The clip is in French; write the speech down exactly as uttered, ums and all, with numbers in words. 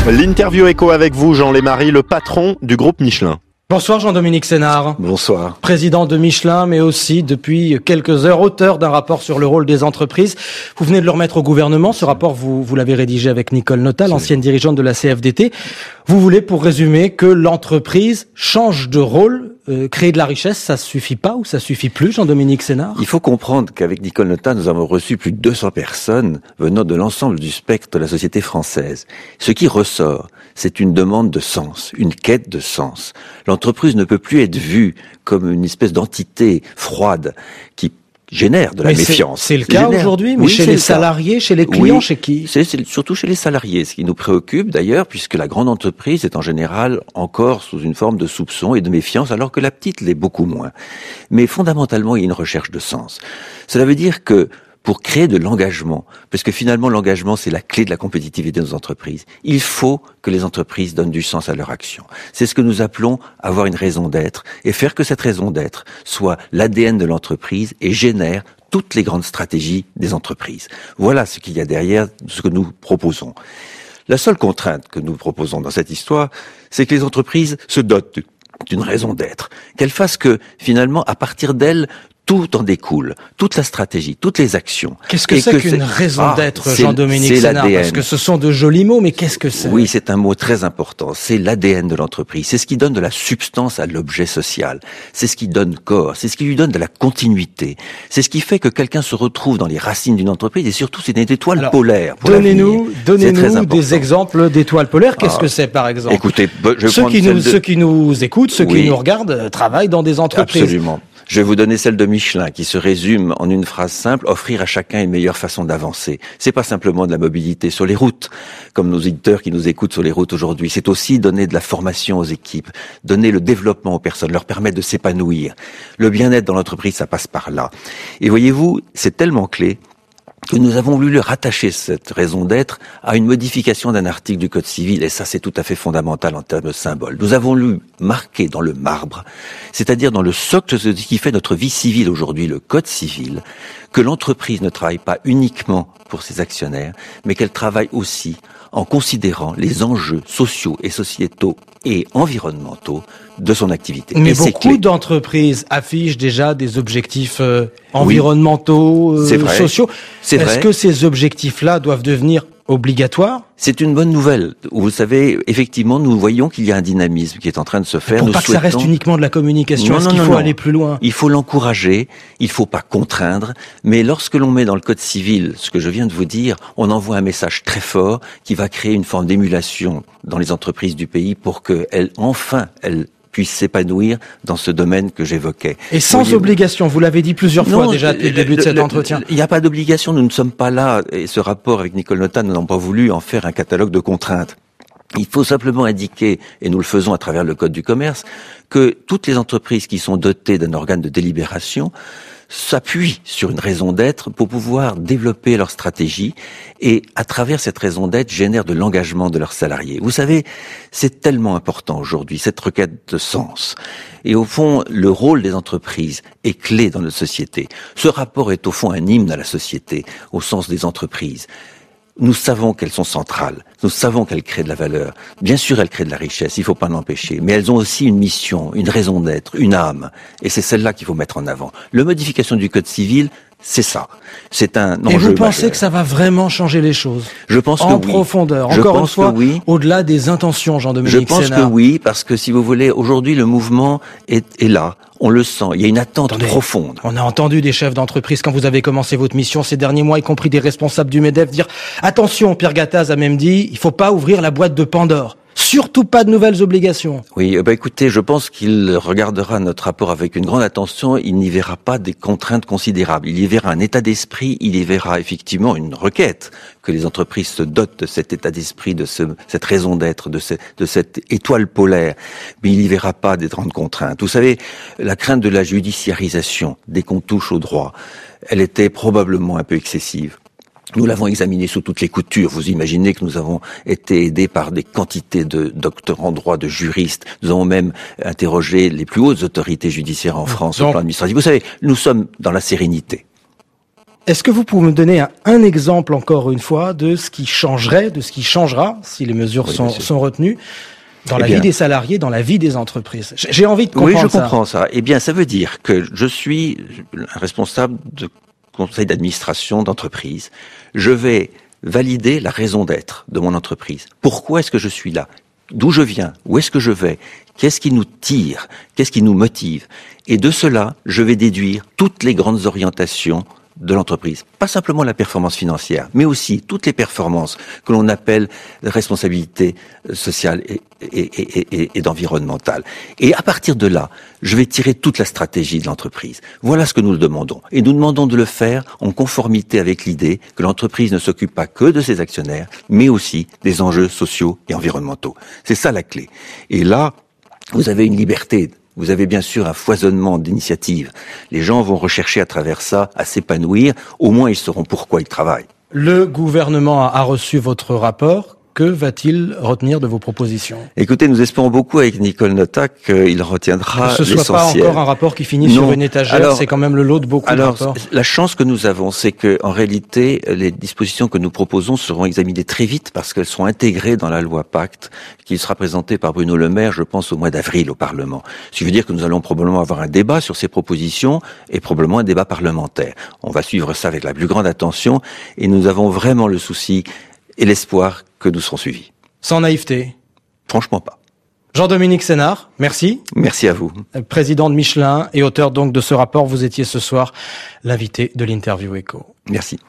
L'interview écho avec vous, Jean Lémarie, le patron du groupe Michelin. Bonsoir Jean-Dominique Sénard. Bonsoir. Président de Michelin, mais aussi depuis quelques heures auteur d'un rapport sur le rôle des entreprises. Vous venez de le remettre au gouvernement. Ce rapport, vous, vous l'avez rédigé avec Nicole Notat, l'ancienne dirigeante de la C F D T. Vous voulez, pour résumer, que l'entreprise change de rôle. Euh, créer de la richesse, ça suffit pas ou ça suffit plus, Jean-Dominique Sénard? Il faut comprendre qu'avec Nicole Notat, nous avons reçu plus de deux cents personnes venant de l'ensemble du spectre de la société française. Ce qui ressort, c'est une demande de sens, une quête de sens. L'entreprise ne peut plus être vue comme une espèce d'entité froide qui génère de la mais méfiance. C'est le cas génère... aujourd'hui, mais oui, chez les salariés, chez les clients, oui, chez qui? C'est, c'est surtout chez les salariés, ce qui nous préoccupe d'ailleurs, puisque la grande entreprise est en général encore sous une forme de soupçon et de méfiance, alors que la petite l'est beaucoup moins. Mais fondamentalement, il y a une recherche de sens. Cela veut dire que pour créer de l'engagement, parce que finalement l'engagement c'est la clé de la compétitivité de nos entreprises, il faut que les entreprises donnent du sens à leur action. C'est ce que nous appelons avoir une raison d'être, et faire que cette raison d'être soit l'A D N de l'entreprise et génère toutes les grandes stratégies des entreprises. Voilà ce qu'il y a derrière ce que nous proposons. La seule contrainte que nous proposons dans cette histoire, c'est que les entreprises se dotent d'une raison d'être, qu'elles fassent que finalement à partir d'elles, tout en découle, toute la stratégie, toutes les actions. Qu'est-ce que et c'est que qu'une c'est... raison ah, d'être, Jean-Dominique Sénard? Parce que ce sont de jolis mots, mais qu'est-ce que c'est? Oui, c'est un mot très important. C'est l'A D N de l'entreprise. C'est ce qui donne de la substance à l'objet social. C'est ce qui donne corps. C'est ce qui lui donne de la continuité. C'est ce qui fait que quelqu'un se retrouve dans les racines d'une entreprise et surtout c'est une étoile Alors, polaire. Pour donnez-nous, donnez-nous des exemples d'étoiles polaires. Qu'est-ce ah, que c'est, par exemple? Écoutez, je vais ceux prendre qui nous, de... ceux qui nous écoutent, ceux oui. qui nous regardent, travaillent dans des entreprises. Absolument. Je vais vous donner celle de Michelin, qui se résume en une phrase simple, offrir à chacun une meilleure façon d'avancer. C'est pas simplement de la mobilité sur les routes, comme nos éditeurs qui nous écoutent sur les routes aujourd'hui. C'est aussi donner de la formation aux équipes, donner le développement aux personnes, leur permettre de s'épanouir. Le bien-être dans l'entreprise, ça passe par là. Et voyez-vous, c'est tellement clé que nous avons voulu rattacher cette raison d'être à une modification d'un article du Code civil, et ça c'est tout à fait fondamental en termes de symbole. Nous avons voulu marquer dans le marbre, c'est-à-dire dans le socle de ce qui fait notre vie civile aujourd'hui, le Code civil, que l'entreprise ne travaille pas uniquement pour ses actionnaires, mais qu'elle travaille aussi en considérant les enjeux sociaux et sociétaux et environnementaux de son activité. Mais et beaucoup d'entreprises affichent déjà des objectifs euh, environnementaux, oui, euh, sociaux. C'est Est-ce vrai. que ces objectifs-là doivent devenir obligatoires? C'est une bonne nouvelle. Vous savez, effectivement, nous voyons qu'il y a un dynamisme qui est en train de se faire. Pour nous pas souhaitons... que ça reste uniquement de la communication, non, est-ce non, qu'il non, faut non. aller plus loin? Il faut l'encourager, il faut pas contraindre, mais lorsque l'on met dans le Code civil ce que je viens de vous dire, on envoie un message très fort qui va créer une forme d'émulation dans les entreprises du pays pour qu'elles, enfin, elles puissent s'épanouir dans ce domaine que j'évoquais. Et sans Voyez-vous. obligation, vous l'avez dit plusieurs fois non, déjà depuis le début le, de cet le, entretien. Il n'y a pas d'obligation, nous ne sommes pas là, et ce rapport avec Nicole Notat, nous n'avons pas voulu en faire un catalogue de contraintes. Il faut simplement indiquer, et nous le faisons à travers le Code du commerce, que toutes les entreprises qui sont dotées d'un organe de délibération s'appuient sur une raison d'être pour pouvoir développer leur stratégie et, à travers cette raison d'être, génèrent de l'engagement de leurs salariés. Vous savez, c'est tellement important aujourd'hui, cette requête de sens. Et au fond, le rôle des entreprises est clé dans notre société. Ce rapport est au fond un hymne à la société, au sens des entreprises. Nous savons qu'elles sont centrales, nous savons qu'elles créent de la valeur. Bien sûr, elles créent de la richesse, il ne faut pas l'empêcher, mais elles ont aussi une mission, une raison d'être, une âme, et c'est celle-là qu'il faut mettre en avant. La modification du Code civil, c'est ça. C'est un enjeu. Et vous pensez majeur. que ça va vraiment changer les choses? Je pense en que oui. profondeur. Je Encore pense une fois, que oui. au-delà des intentions, Jean-Dominique Je pense Sénard. que oui, parce que si vous voulez, aujourd'hui, le mouvement est, est là. On le sent. Il y a une attente Attendez, profonde. On a entendu des chefs d'entreprise quand vous avez commencé votre mission ces derniers mois, y compris des responsables du MEDEF, dire attention. Pierre Gattaz a même dit, il faut pas ouvrir la boîte de Pandore. Surtout pas de nouvelles obligations. Oui, bah écoutez, je pense qu'il regardera notre rapport avec une grande attention. Il n'y verra pas des contraintes considérables. Il y verra un état d'esprit. Il y verra effectivement une requête que les entreprises se dotent de cet état d'esprit, de ce, cette raison d'être, de, ce, de cette étoile polaire. Mais il n'y verra pas des grandes contraintes. Vous savez, la crainte de la judiciarisation dès qu'on touche au droit, elle était probablement un peu excessive. Nous l'avons examiné sous toutes les coutures. Vous imaginez que nous avons été aidés par des quantités de docteurs en droit, de juristes. Nous avons même interrogé les plus hautes autorités judiciaires en France, Donc, au plan administratif. Vous savez, nous sommes dans la sérénité. Est-ce que vous pouvez me donner un, un exemple, encore une fois, de ce qui changerait, de ce qui changera, si les mesures oui, sont, sont retenues, dans eh la bien, vie des salariés, dans la vie des entreprises? J'ai envie de comprendre ça. Oui, je ça. comprends ça. Eh bien, ça veut dire que je suis responsable de conseil d'administration d'entreprise. Je vais valider la raison d'être de mon entreprise. Pourquoi est-ce que je suis là? D'où je viens? Où est-ce que je vais? Qu'est-ce qui nous tire? Qu'est-ce qui nous motive? Et de cela, je vais déduire toutes les grandes orientations de l'entreprise. Pas simplement la performance financière, mais aussi toutes les performances que l'on appelle responsabilité sociale et, et, et, et, et d'environnementale. Et à partir de là, je vais tirer toute la stratégie de l'entreprise. Voilà ce que nous demandons. Et nous demandons de le faire en conformité avec l'idée que l'entreprise ne s'occupe pas que de ses actionnaires, mais aussi des enjeux sociaux et environnementaux. C'est ça la clé. Et là, vous avez une liberté. Vous avez bien sûr un foisonnement d'initiatives. Les gens vont rechercher à travers ça à s'épanouir. Au moins, ils sauront pourquoi ils travaillent. Le gouvernement a reçu votre rapport. Que va-t-il retenir de vos propositions? Écoutez, nous espérons beaucoup avec Nicole Notat qu'il retiendra l'essentiel. Que ce soit pas encore un rapport qui finit non. sur une étagère, c'est quand même le lot de beaucoup alors, de rapports. La chance que nous avons, c'est que en réalité, les dispositions que nous proposons seront examinées très vite parce qu'elles seront intégrées dans la loi Pacte, qui sera présentée par Bruno Le Maire, je pense, au mois d'avril au Parlement. Ce qui veut dire que nous allons probablement avoir un débat sur ces propositions et probablement un débat parlementaire. On va suivre ça avec la plus grande attention et nous avons vraiment le souci et l'espoir que nous serons suivis. Sans naïveté? Franchement pas. Jean-Dominique Sénard, merci. Merci à vous. Président de Michelin et auteur donc de ce rapport, vous étiez ce soir l'invité de l'Interview Écho. Merci.